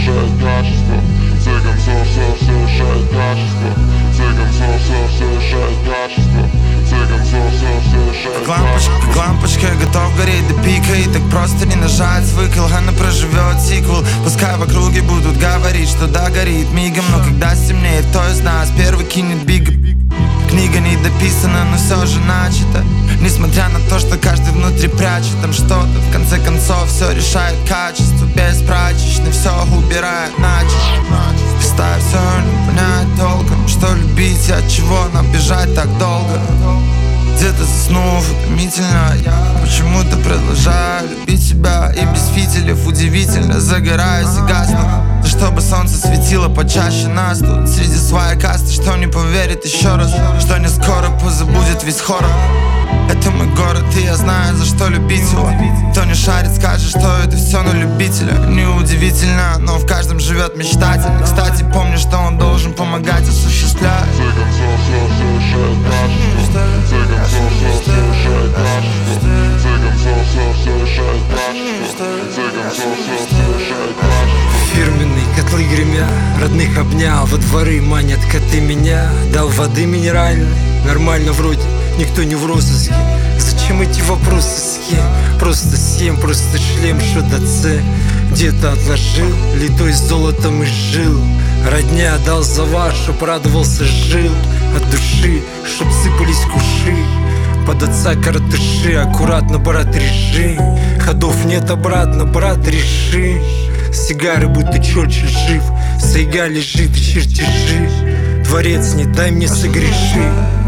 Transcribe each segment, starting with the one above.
решает качество. В конце концов, все решает качество. В конце концов, все решает качество. В конце концов, все решает качество. Как лампочка, готов гореть до пика. И так просто не нажать выкл, она проживет сиквел. Пускай в округе будут говорить, что да, горит мигом. Но когда стемнеет, кто из нас первый кинет бига. Книга не дописана, но все же начата. Несмотря на то, что каждый внутри прячет там что-то. В конце концов все решает качество. Без прачечной все убирает начисто. Представь, все не понять толком, что любить и от чего нам бежать так долго. Где-то заснув утомительно, я почему-то продолжаю любить себя. И без фитилев удивительно загораюсь и гасну. Да чтобы солнце светило почаще нас тут среди своей касты. Что не поверит еще раз, что не скоро позабудет весь хоррор. Это мой город, и я знаю, за что любить его. Кто не шарит, скажет, что это все на любителя. Неудивительно, но в каждом живет мечтатель. Кстати, помни, что он должен помогать осуществлять. В конце концов, все решает качество. В конце концов, все решает качество. В конце концов, все решает качество. В конце концов, все решает качество. Фирменные котлы гремя, родных обнял, во дворы манят коты меня. Дал воды минеральной, нормально вроде, никто не в розыске. Зачем эти вопросы с кем? Просто съем, просто шлем, что до Ц. Где-то отложил, литой золотом и жил. Родня дал за вас, чтоб радовался, жил. От души, чтоб сыпались куши. Под отца картыши, аккуратно, брат, реши. Ходов нет обратно, брат, реши. Сигары будто Чурчилль жив. Сайга лежит и чертежи. Творец, не дай мне согреши.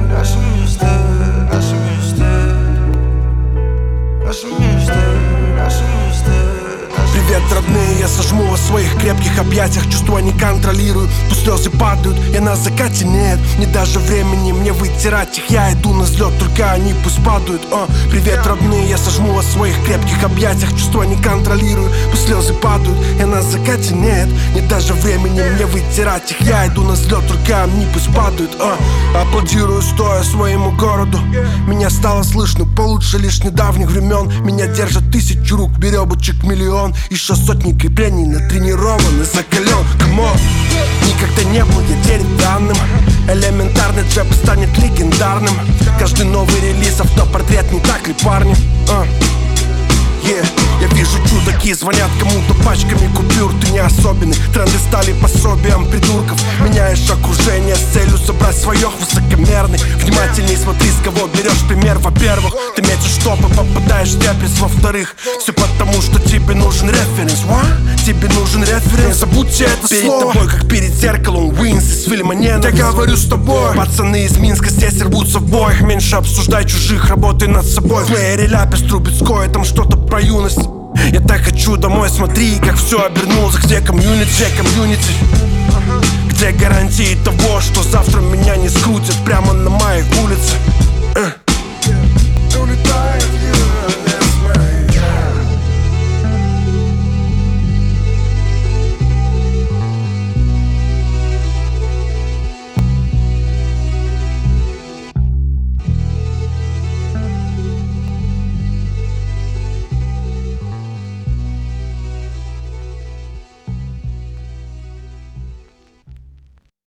Привет, родные, я сожму вас в своих крепких объятиях. Чувства не контролирую, пусть слезы падают, и на закате нет. Не даже времени мне вытирать их. Я иду на взлет, только они пусть падают. Привет, родные, я сожму вас в своих крепких объятиях. Чувства не контролирую, пусть слезы падают, и на закате нет. Не даже времени мне вытирать их. Я иду на взлет, только они пусть падают. Аплодирую, стоя своему городу. Меня стало слышно получше лишь недавних времен. Меня держат 1000 рук, веревочек миллион. Еще сотни креплений натренирован и закален. Камон, никогда не был я терян данным. Элементарный джеб станет легендарным. Каждый новый релиз автопортрет, не так ли, парни? Я вижу чудаки, звонят кому-то пачками купюр. Ты не особенный, тренды стали пособием придурков. Меняешь окружение с целью собрать своих высокомерный. Внимательней смотри, с кого берешь пример. Во-первых, ты метишь топы, попадаешь в теприс. Во-вторых, все потому, что тебе нужен референс. Тебе нужен референс, не забудьте это перед слово. Перед тобой, как перед зеркалом, Уинс из фильма «Ненависть». Я говорю с тобой, пацаны из Минска здесь рвутся в бой. Меньше обсуждай чужих, работай над собой. В плеере ляпис, Трубецкой, там что-то про юность. Я так хочу домой, смотри, как все обернулось. Где комьюнити, где гарантии того, что завтра меня не скрутят прямо на моей улице.